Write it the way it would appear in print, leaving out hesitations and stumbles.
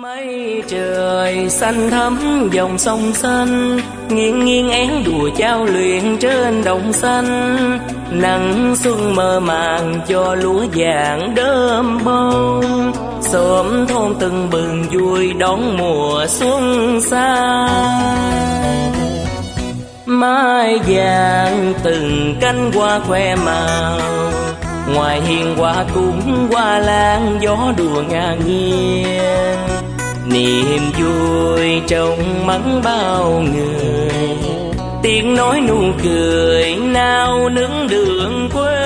Mây trời xanh thắm dòng sông xanh, nghiêng nghiêng én đùa trao luyện trên đồng xanh. Nắng xuân mơ màng cho lúa vàng đơm bông, xóm thôn từng bừng vui đón mùa xuân xa. Mai vàng từng cánh hoa khoe màu, ngoài hiên hoa cúng hoa lan gió đùa ngang nhiên. Niềm vui trong mắt bao người, tiếng nói nụ cười nao nức đường quê.